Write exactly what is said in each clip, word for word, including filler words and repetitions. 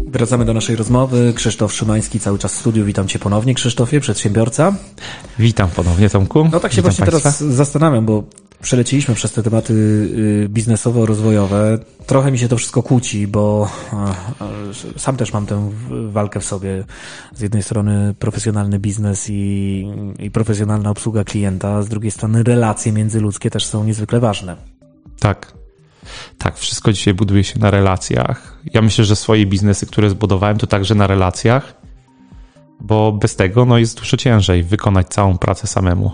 Wracamy do naszej rozmowy. Krzysztof Szymański cały czas w studiu. Witam Cię ponownie, Krzysztofie, przedsiębiorca. Witam ponownie, Tomku. No tak się Witam właśnie Państwa. teraz zastanawiam, bo przeleciliśmy przez te tematy biznesowo-rozwojowe. Trochę mi się to wszystko kłóci, bo sam też mam tę walkę w sobie. Z jednej strony profesjonalny biznes i, i profesjonalna obsługa klienta, z drugiej strony relacje międzyludzkie też są niezwykle ważne. Tak. Tak, wszystko dzisiaj buduje się na relacjach. Ja myślę, że swoje biznesy, które zbudowałem, to także na relacjach, bo bez tego no, jest dużo ciężej wykonać całą pracę samemu.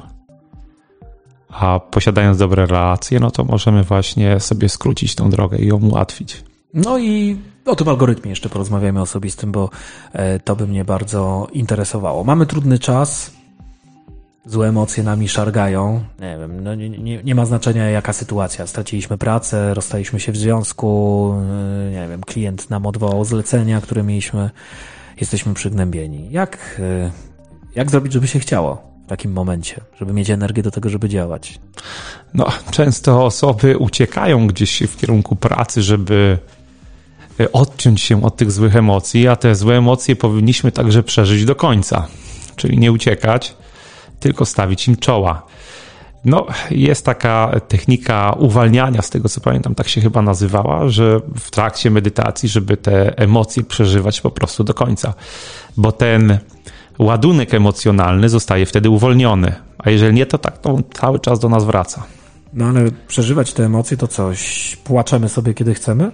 A posiadając dobre relacje, no to możemy właśnie sobie skrócić tą drogę i ją ułatwić. No i o tym algorytmie jeszcze porozmawiamy osobistym, bo to by mnie bardzo interesowało. Mamy trudny czas. Złe emocje nami szargają. Nie wiem, no nie, nie, nie ma znaczenia jaka sytuacja. Straciliśmy pracę, rozstaliśmy się w związku, nie wiem, klient nam odwołał zlecenia, które mieliśmy. Jesteśmy przygnębieni. Jak, jak zrobić, żeby się chciało w takim momencie? Żeby mieć energię do tego, żeby działać? No, często osoby uciekają gdzieś w kierunku pracy, żeby odciąć się od tych złych emocji, a te złe emocje powinniśmy także przeżyć do końca. Czyli nie uciekać, tylko stawić im czoła. No, jest taka technika uwalniania, z tego co pamiętam, tak się chyba nazywała, że w trakcie medytacji, żeby te emocje przeżywać po prostu do końca. Bo ten ładunek emocjonalny zostaje wtedy uwolniony. A jeżeli nie, to tak to cały czas do nas wraca. No ale przeżywać te emocje to coś? Płaczemy sobie, kiedy chcemy?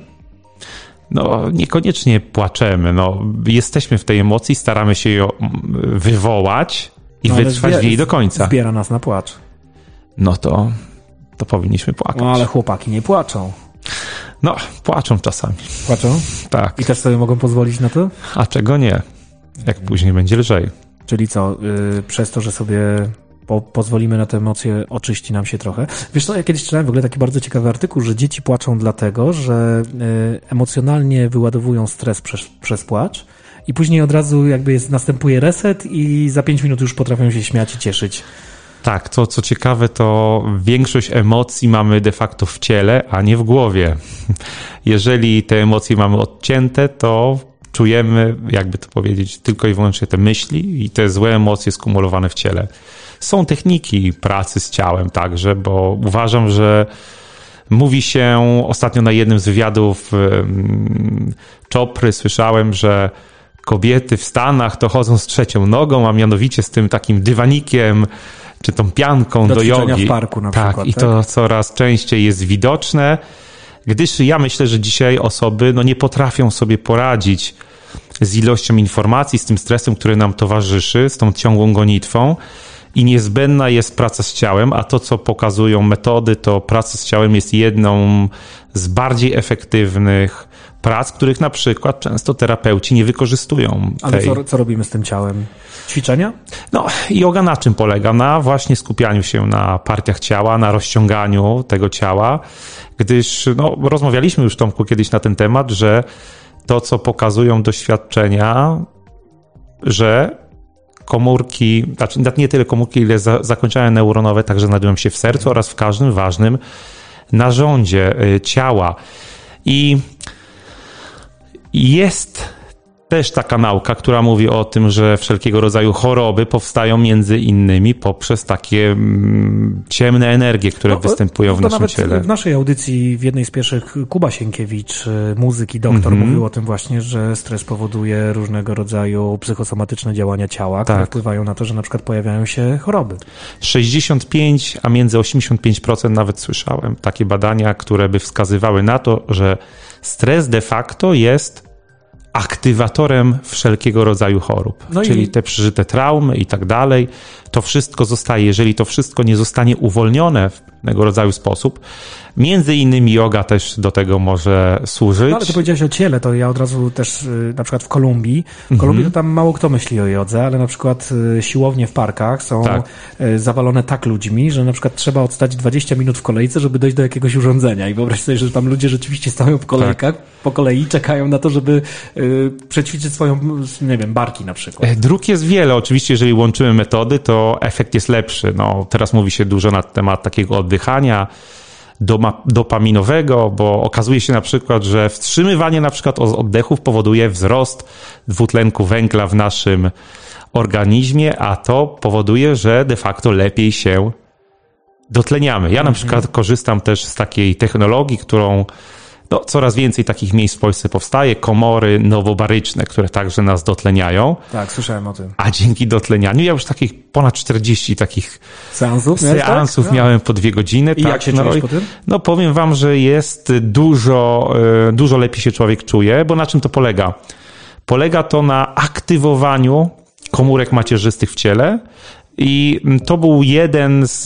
No, niekoniecznie płaczemy. No, jesteśmy w tej emocji, staramy się ją wywołać i no, wytrwać w niej do końca. Zbiera nas na płacz. No to, to powinniśmy płakać. No ale chłopaki nie płaczą. No, płaczą czasami. Płaczą? Tak. I też sobie mogą pozwolić na to? A czego nie? Jak później będzie lżej. Czyli co, yy, przez to, że sobie po, pozwolimy na te emocje, oczyści nam się trochę. Wiesz co, ja kiedyś czytałem w ogóle taki bardzo ciekawy artykuł, że dzieci płaczą dlatego, że yy, emocjonalnie wyładowują stres przez, przez płacz i później od razu jakby jest, następuje reset i za pięć minut już potrafią się śmiać i cieszyć. Tak, to co ciekawe, to większość emocji mamy de facto w ciele, a nie w głowie. Jeżeli te emocje mamy odcięte, to czujemy, jakby to powiedzieć, tylko i wyłącznie te myśli i te złe emocje skumulowane w ciele. Są techniki pracy z ciałem także, bo uważam, że mówi się ostatnio na jednym z wywiadów um, Chopry, słyszałem, że kobiety w Stanach to chodzą z trzecią nogą, a mianowicie z tym takim dywanikiem, czy tą pianką do, do jogi. W parku na tak, przykład. I tak? to coraz częściej jest widoczne, gdyż ja myślę, że dzisiaj osoby no, nie potrafią sobie poradzić z ilością informacji, z tym stresem, który nam towarzyszy, z tą ciągłą gonitwą i niezbędna jest praca z ciałem, a to, co pokazują metody, to praca z ciałem jest jedną z bardziej efektywnych prac, których na przykład często terapeuci nie wykorzystują. Ale tej... co, co robimy z tym ciałem? Ćwiczenia? No, joga na czym polega? Na właśnie skupianiu się na partiach ciała, na rozciąganiu tego ciała, gdyż no, rozmawialiśmy już, Tomku, kiedyś na ten temat, że to, co pokazują doświadczenia, że komórki, znaczy nie tyle komórki, ile za, zakończenia neuronowe także znajdują się w sercu oraz w każdym ważnym narządzie ciała. I jest też taka nauka, która mówi o tym, że wszelkiego rodzaju choroby powstają między innymi poprzez takie mm, ciemne energie, które no, występują w naszym nawet ciele. W naszej audycji, w jednej z pierwszych, Kuba Sienkiewicz, muzyk i doktor, mm-hmm. mówił o tym właśnie, że stres powoduje różnego rodzaju psychosomatyczne działania ciała, które tak. wpływają na to, że na przykład pojawiają się choroby. sześćdziesiąt pięć, a między osiemdziesiąt pięć procent nawet słyszałem takie badania, które by wskazywały na to, że stres de facto jest aktywatorem wszelkiego rodzaju chorób, no czyli i... te przeżyte traumy i tak dalej. To wszystko zostaje, jeżeli to wszystko nie zostanie uwolnione w pewnego rodzaju sposób, między innymi joga też do tego może służyć. No ale ty powiedziałeś o ciele, to ja od razu też na przykład w Kolumbii, w Kolumbii to tam mało kto myśli o jodze, ale na przykład siłownie w parkach są tak. zawalone tak ludźmi, że na przykład trzeba odstać dwadzieścia minut w kolejce, żeby dojść do jakiegoś urządzenia i wyobraź sobie, że tam ludzie rzeczywiście stoją w kolejkach, tak. po kolei czekają na to, żeby y, przećwiczyć swoją, nie wiem, barki na przykład. Dróg jest wiele, oczywiście jeżeli łączymy metody, to efekt jest lepszy. No, teraz mówi się dużo na temat takiego oddychania, doma, dopaminowego, bo okazuje się na przykład, że wstrzymywanie na przykład oddechów powoduje wzrost dwutlenku węgla w naszym organizmie, a to powoduje, że de facto lepiej się dotleniamy. Ja na przykład korzystam też z takiej technologii, którą no, coraz więcej takich miejsc w Polsce powstaje, komory nowobaryczne, które także nas dotleniają. Tak, słyszałem o tym. A dzięki dotlenianiu, ja już takich ponad czterdzieści takich seansów, seansów tak? miałem po dwie godziny. I tak, jak się no, czujesz po tym? No powiem wam, że jest dużo, dużo lepiej się człowiek czuje, bo na czym to polega? Polega to na aktywowaniu komórek macierzystych w ciele i to był jeden z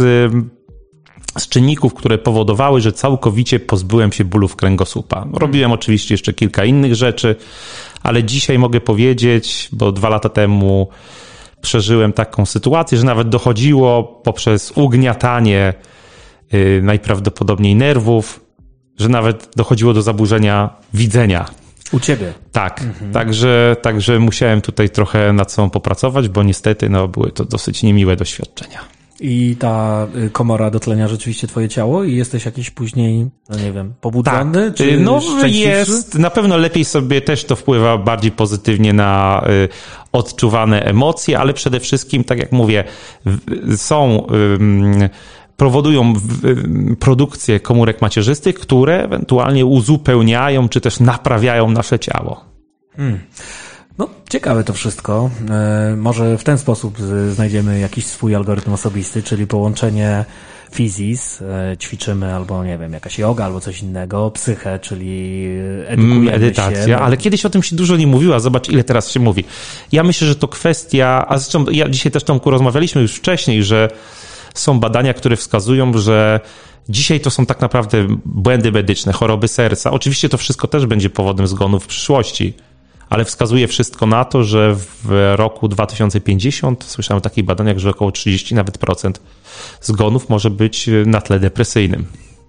z czynników, które powodowały, że całkowicie pozbyłem się bólów kręgosłupa. Robiłem oczywiście jeszcze kilka innych rzeczy, ale dzisiaj mogę powiedzieć, bo dwa lata temu przeżyłem taką sytuację, że nawet dochodziło poprzez ugniatanie yy, najprawdopodobniej nerwów, że nawet dochodziło do zaburzenia widzenia. U ciebie? Tak, mhm. także, także musiałem tutaj trochę nad sobą popracować, bo niestety no, były to dosyć niemiłe doświadczenia. I ta komora dotlenia rzeczywiście twoje ciało i jesteś jakiś później, no nie wiem, pobudzony? Tak. Czy no szczęśliwszy? Jest, na pewno lepiej sobie też to wpływa bardziej pozytywnie na y, odczuwane emocje, ale przede wszystkim, tak jak mówię, w, są, y, powodują w, y, produkcję komórek macierzystych, które ewentualnie uzupełniają, czy też naprawiają nasze ciało. Hmm. No, ciekawe to wszystko. E, może w ten sposób znajdziemy jakiś swój algorytm osobisty, czyli połączenie fizis, e, ćwiczymy albo, nie wiem, jakaś joga albo coś innego, psychę, czyli edukujemy Medytacja, się. ale kiedyś o tym się dużo nie mówiło, a zobacz, ile teraz się mówi. Ja myślę, że to kwestia, a zresztą ja dzisiaj też Tomku rozmawialiśmy już wcześniej, że są badania, które wskazują, że dzisiaj to są tak naprawdę błędy medyczne, choroby serca. Oczywiście to wszystko też będzie powodem zgonów w przyszłości, ale wskazuje wszystko na to, że w roku dwa tysiące pięćdziesiątym słyszałem o takich badaniach, że około trzydzieści nawet procent zgonów może być na tle depresyjnym.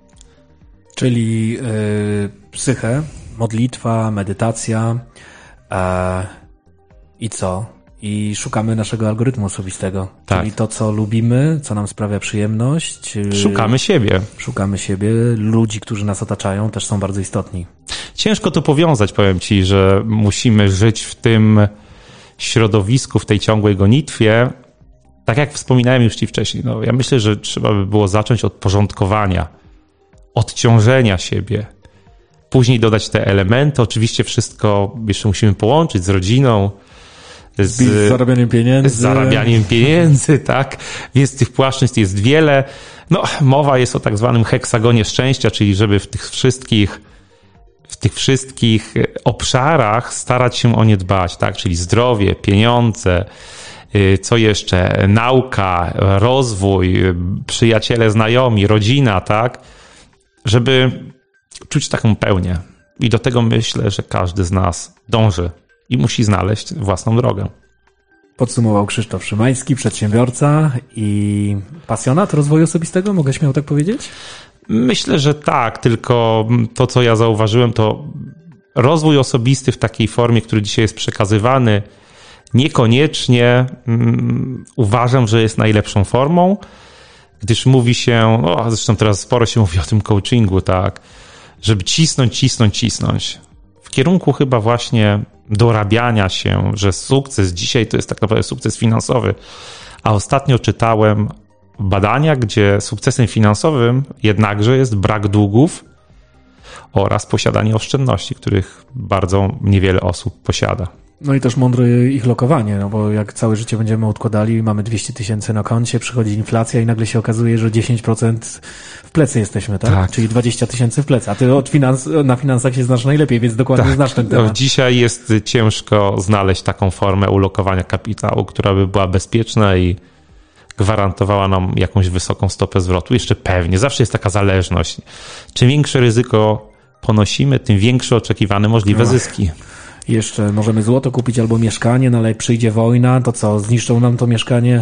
Czyli yy, psychę, modlitwa, medytacja yy, i co? I szukamy naszego algorytmu osobistego. Tak. Czyli to, co lubimy, co nam sprawia przyjemność. Yy, szukamy siebie. Szukamy siebie. Ludzi, którzy nas otaczają, też są bardzo istotni. Ciężko to powiązać, powiem ci, że musimy żyć w tym środowisku, w tej ciągłej gonitwie. Tak jak wspominałem już ci wcześniej, no, ja myślę, że trzeba by było zacząć od porządkowania, odciążenia siebie, później dodać te elementy. Oczywiście wszystko jeszcze musimy połączyć z rodziną, z, z zarabianiem pieniędzy. Z zarabianiem pieniędzy, tak. Więc tych płaszczyzn jest wiele. No, mowa jest o tak zwanym heksagonie szczęścia, czyli żeby w tych wszystkich w tych wszystkich obszarach starać się o nie dbać, tak? Czyli zdrowie, pieniądze, co jeszcze? Nauka, rozwój, przyjaciele, znajomi, rodzina, tak? Żeby czuć taką pełnię. I do tego myślę, że każdy z nas dąży i musi znaleźć własną drogę. Podsumował Krzysztof Szymański, przedsiębiorca i pasjonat rozwoju osobistego, mogę śmiało tak powiedzieć? Myślę, że tak, tylko to, co ja zauważyłem, to rozwój osobisty w takiej formie, który dzisiaj jest przekazywany, niekoniecznie um, uważam, że jest najlepszą formą, gdyż mówi się, no, zresztą teraz sporo się mówi o tym coachingu, tak, żeby cisnąć, cisnąć, cisnąć. W kierunku chyba właśnie dorabiania się, że sukces dzisiaj to jest tak naprawdę sukces finansowy. A ostatnio czytałem badania, gdzie sukcesem finansowym jednakże jest brak długów oraz posiadanie oszczędności, których bardzo niewiele osób posiada. No i też mądre ich lokowanie, no bo jak całe życie będziemy odkładali, mamy dwieście tysięcy na koncie, przychodzi inflacja i nagle się okazuje, że dziesięć procent w plecy jesteśmy, tak? tak. Czyli dwadzieścia tysięcy w plecy. A ty od finans, na finansach się znasz najlepiej, więc dokładnie tak. znasz ten temat. No, dzisiaj jest ciężko znaleźć taką formę ulokowania kapitału, która by była bezpieczna i gwarantowała nam jakąś wysoką stopę zwrotu. Jeszcze pewnie, zawsze jest taka zależność. Czym większe ryzyko ponosimy, tym większe oczekiwane możliwe no. zyski. Jeszcze możemy złoto kupić albo mieszkanie, no ale jak przyjdzie wojna, to co, zniszczą nam to mieszkanie?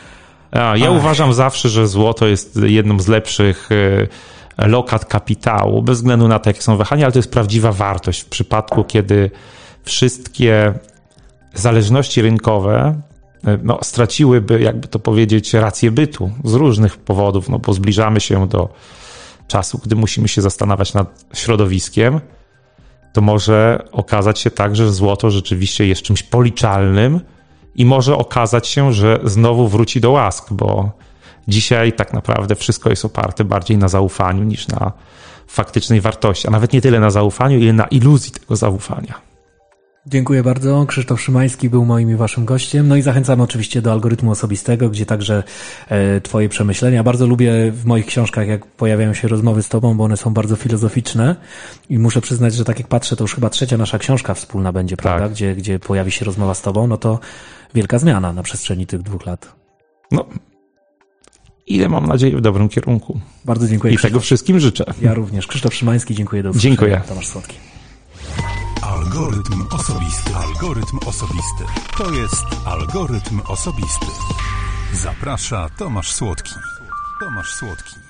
A, ja Ach. uważam zawsze, że złoto jest jedną z lepszych lokat kapitału, bez względu na to, jakie są wahania, ale to jest prawdziwa wartość w przypadku, kiedy wszystkie zależności rynkowe no, straciłyby, jakby to powiedzieć, rację bytu z różnych powodów, no bo zbliżamy się do czasu, gdy musimy się zastanawiać nad środowiskiem, to może okazać się tak, że złoto rzeczywiście jest czymś policzalnym i może okazać się, że znowu wróci do łask, bo dzisiaj tak naprawdę wszystko jest oparte bardziej na zaufaniu niż na faktycznej wartości, a nawet nie tyle na zaufaniu, ile na iluzji tego zaufania. Dziękuję bardzo. Krzysztof Szymański był moim i waszym gościem. No i zachęcamy oczywiście do algorytmu osobistego, gdzie także e, twoje przemyślenia. Bardzo lubię w moich książkach, jak pojawiają się rozmowy z tobą, bo one są bardzo filozoficzne i muszę przyznać, że tak jak patrzę, to już chyba trzecia nasza książka wspólna będzie, prawda? Tak. Gdzie, gdzie pojawi się rozmowa z tobą, no to wielka zmiana na przestrzeni tych dwóch lat. No, ile mam nadzieję w dobrym kierunku. Bardzo dziękuję. I Krzysztof. tego wszystkim życzę. Ja również. Krzysztof Szymański, dziękuję. Do usłyszenia. Dziękuję. Tomasz Słodki. Algorytm osobisty. Algorytm osobisty. To jest Algorytm osobisty. Zaprasza Tomasz Słodki. Tomasz Słodki.